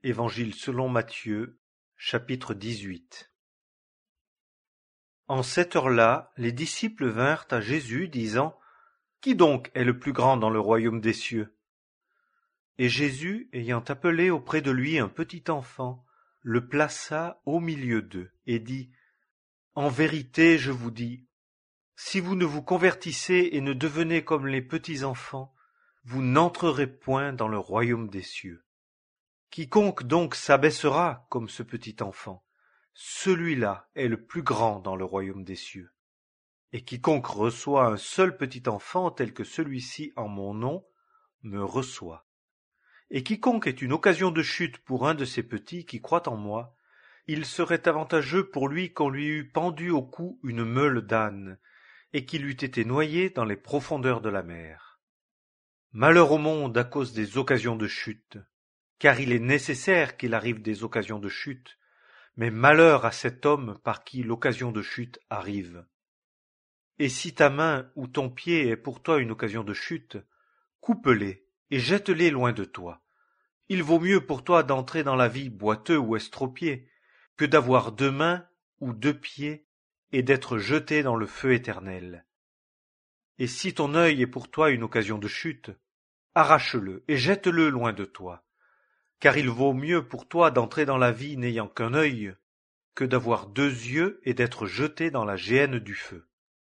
Évangile selon Matthieu, chapitre 18. En cette heure-là, les disciples vinrent à Jésus, disant: Qui donc est le plus grand dans le royaume des cieux? Et Jésus, ayant appelé auprès de lui un petit enfant, le plaça au milieu d'eux, et dit: En vérité, je vous dis, si vous ne vous convertissez et ne devenez comme les petits enfants, vous n'entrerez point dans le royaume des cieux. Quiconque donc s'abaissera comme ce petit enfant, celui-là est le plus grand dans le royaume des cieux. Et quiconque reçoit un seul petit enfant tel que celui-ci en mon nom, me reçoit. Et quiconque est une occasion de chute pour un de ces petits qui croient en moi, il serait avantageux pour lui qu'on lui eût pendu au cou une meule d'âne, et qu'il eût été noyé dans les profondeurs de la mer. Malheur au monde à cause des occasions de chute, car il est nécessaire qu'il arrive des occasions de chute, mais malheur à cet homme par qui l'occasion de chute arrive. Et si ta main ou ton pied est pour toi une occasion de chute, coupe-les et jette-les loin de toi. Il vaut mieux pour toi d'entrer dans la vie boiteux ou estropié, que d'avoir 2 mains ou 2 pieds et d'être jeté dans le feu éternel. Et si ton œil est pour toi une occasion de chute, arrache-le et jette-le loin de toi. Car il vaut mieux pour toi d'entrer dans la vie n'ayant qu'un œil, que d'avoir 2 yeux et d'être jeté dans la géhenne du feu.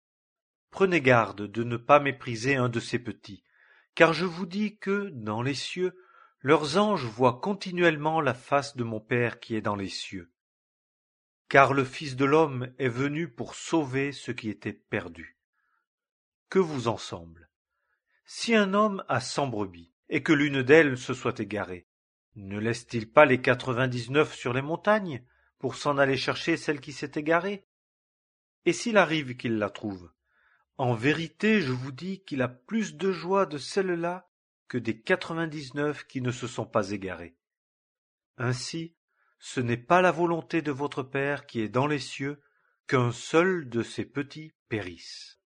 Prenez garde de ne pas mépriser un de ces petits, car je vous dis que, dans les cieux, leurs anges voient continuellement la face de mon Père qui est dans les cieux. Car le Fils de l'homme est venu pour sauver ce qui était perdu. Que vous en semble? Si un homme a 100 brebis, et que l'une d'elles se soit égarée, ne laisse-t-il pas les 99 sur les montagnes pour s'en aller chercher celle qui s'est égarée? Et s'il arrive qu'il la trouve, en vérité je vous dis qu'il a plus de joie de celle-là que des 99 qui ne se sont pas égarés. Ainsi, ce n'est pas la volonté de votre Père qui est dans les cieux qu'un seul de ces petits périsse.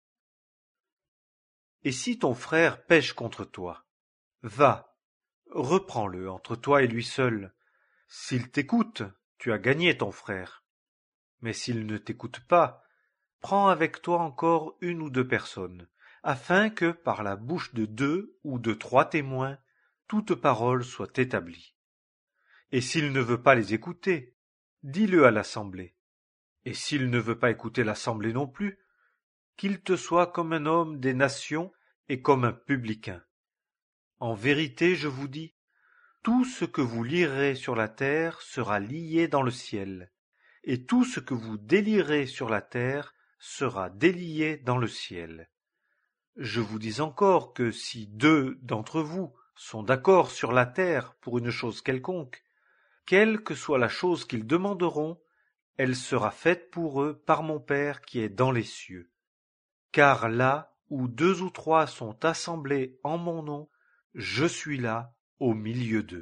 Et si ton frère pèche contre toi, va, reprends-le entre toi et lui seul. S'il t'écoute, tu as gagné ton frère. Mais s'il ne t'écoute pas, prends avec toi encore 1 ou 2 personnes, afin que, par la bouche de 2 ou de 3 témoins, toute parole soit établie. Et s'il ne veut pas les écouter, dis-le à l'assemblée. Et s'il ne veut pas écouter l'assemblée non plus, qu'il te soit comme un homme des nations et comme un publicain. En vérité, je vous dis, tout ce que vous lierez sur la terre sera lié dans le ciel, et tout ce que vous délierez sur la terre sera délié dans le ciel. Je vous dis encore que si 2 d'entre vous sont d'accord sur la terre pour une chose quelconque, quelle que soit la chose qu'ils demanderont, elle sera faite pour eux par mon Père qui est dans les cieux. Car là où 2 ou 3 sont assemblés en mon nom, je suis là au milieu d'eux.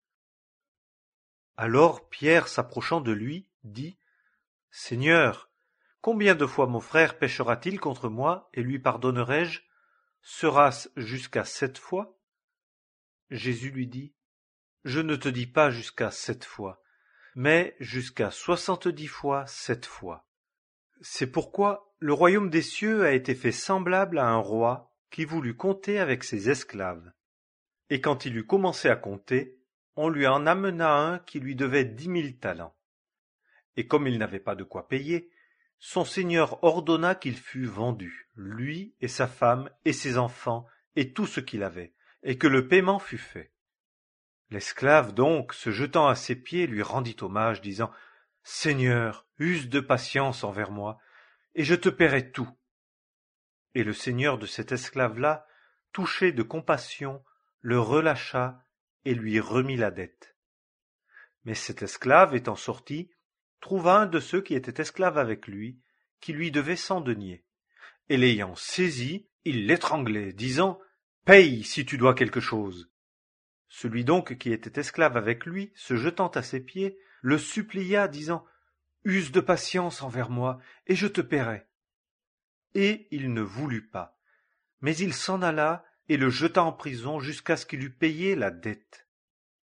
Alors Pierre, s'approchant de lui, dit: Seigneur, combien de fois mon frère péchera-t-il contre moi et lui pardonnerai-je? Sera-ce jusqu'à 7 fois? Jésus lui dit: Je ne te dis pas jusqu'à 7 fois, mais jusqu'à 70 fois 7 fois. C'est pourquoi le royaume des cieux a été fait semblable à un roi qui voulut compter avec ses esclaves. Et quand il eut commencé à compter, on lui en amena un qui lui devait 10 000 talents. Et comme il n'avait pas de quoi payer, son seigneur ordonna qu'il fût vendu, lui et sa femme et ses enfants et tout ce qu'il avait, et que le paiement fût fait. L'esclave donc, se jetant à ses pieds, lui rendit hommage, disant: Seigneur, use de patience envers moi, et je te paierai tout. Et le seigneur de cet esclave-là, touché de compassion, le relâcha et lui remit la dette. Mais cet esclave étant sorti, trouva un de ceux qui étaient esclaves avec lui, qui lui devait 100 deniers. Et l'ayant saisi, il l'étranglait, disant: Paye si tu dois quelque chose. Celui donc qui était esclave avec lui, se jetant à ses pieds, le supplia, disant: Use de patience envers moi, et je te paierai. Et il ne voulut pas, mais il s'en alla et le jeta en prison jusqu'à ce qu'il eût payé la dette.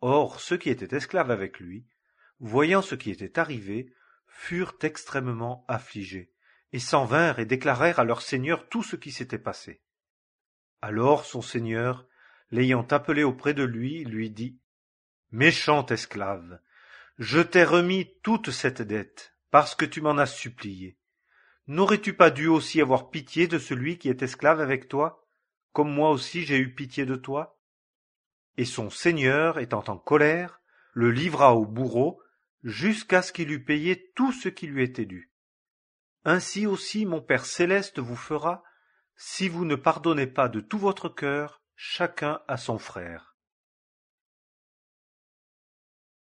Or ceux qui étaient esclaves avec lui, voyant ce qui était arrivé, furent extrêmement affligés, et s'en vinrent et déclarèrent à leur seigneur tout ce qui s'était passé. Alors son seigneur, l'ayant appelé auprès de lui, lui dit: Méchant esclave, je t'ai remis toute cette dette, parce que tu m'en as supplié. N'aurais-tu pas dû aussi avoir pitié de celui qui est esclave avec toi, comme moi aussi j'ai eu pitié de toi? Et son seigneur, étant en colère, le livra au bourreau, jusqu'à ce qu'il eût payé tout ce qui lui était dû. Ainsi aussi mon Père céleste vous fera, si vous ne pardonnez pas de tout votre cœur chacun à son frère.